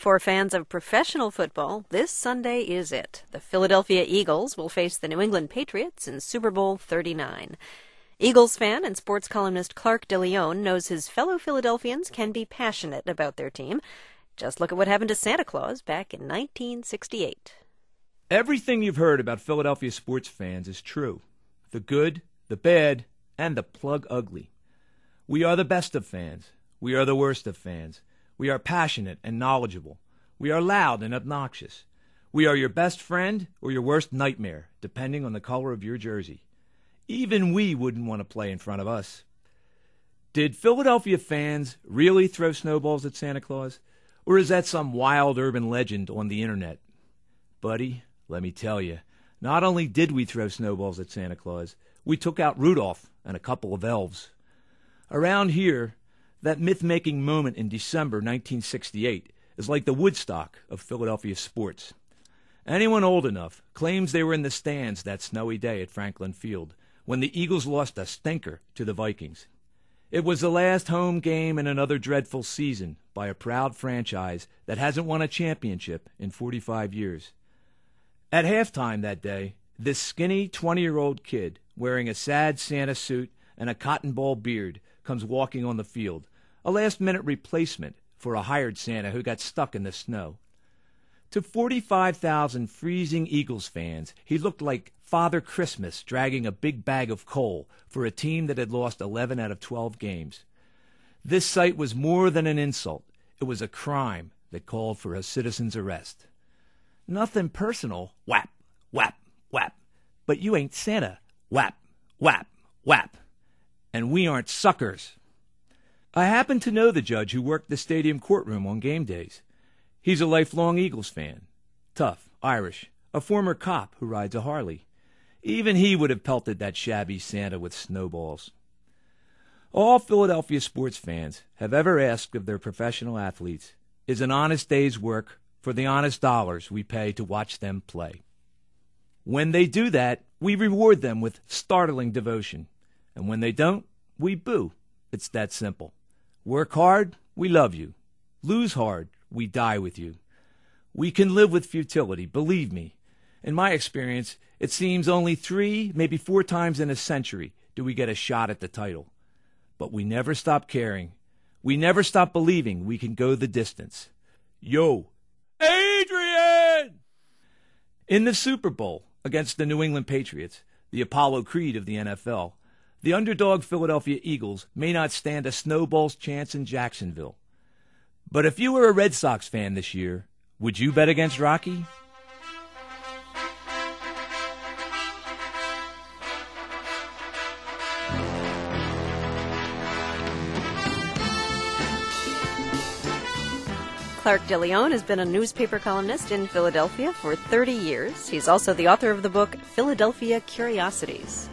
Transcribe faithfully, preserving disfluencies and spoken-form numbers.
For fans of professional football, this Sunday is it. The Philadelphia Eagles will face the New England Patriots in Super Bowl thirty-nine. Eagles fan and sports columnist Clark DeLeon knows his fellow Philadelphians can be passionate about their team. Just look at what happened to Santa Claus back in nineteen sixty-eight. Everything you've heard about Philadelphia sports fans is true. The good, the bad, and the plug ugly. We are the best of fans. We are the worst of fans. We are passionate and knowledgeable. We are loud and obnoxious. We are your best friend or your worst nightmare, depending on the color of your jersey. Even we wouldn't want to play in front of us. Did Philadelphia fans really throw snowballs at Santa Claus? Or is that some wild urban legend on the internet? Buddy, let me tell you, not only did we throw snowballs at Santa Claus, we took out Rudolph and a couple of elves. Around here, that myth-making moment in December nineteen sixty-eight is like the Woodstock of Philadelphia sports. Anyone old enough claims they were in the stands that snowy day at Franklin Field when the Eagles lost a stinker to the Vikings. It was the last home game in another dreadful season by a proud franchise that hasn't won a championship in forty-five years. At halftime that day, this skinny twenty-year-old kid wearing a sad Santa suit and a cotton ball beard comes walking on the field, a last-minute replacement for a hired Santa who got stuck in the snow. To forty-five thousand freezing Eagles fans, he looked like Father Christmas dragging a big bag of coal for a team that had lost eleven out of twelve games. This sight was more than an insult. It was a crime that called for a citizen's arrest. Nothing personal, whap, whap, whap. But you ain't Santa, whap, whap, whap. And we aren't suckers. I happen to know the judge who worked the stadium courtroom on game days. He's a lifelong Eagles fan. Tough, Irish, a former cop who rides a Harley. Even he would have pelted that shabby Santa with snowballs. All Philadelphia sports fans have ever asked of their professional athletes is an honest day's work for the honest dollars we pay to watch them play. When they do that, we reward them with startling devotion. And when they don't, we boo. It's that simple. Work hard, we love you. Lose hard, we die with you. We can live with futility, believe me. In my experience, it seems only three, maybe four times in a century do we get a shot at the title. But we never stop caring. We never stop believing we can go the distance. Yo, Adrian! In the Super Bowl against the New England Patriots, the Apollo Creed of the N F L, the underdog Philadelphia Eagles may not stand a snowball's chance in Jacksonville. But if you were a Red Sox fan this year, would you bet against Rocky? Clark DeLeon has been a newspaper columnist in Philadelphia for thirty years. He's also the author of the book Philadelphia Curiosities.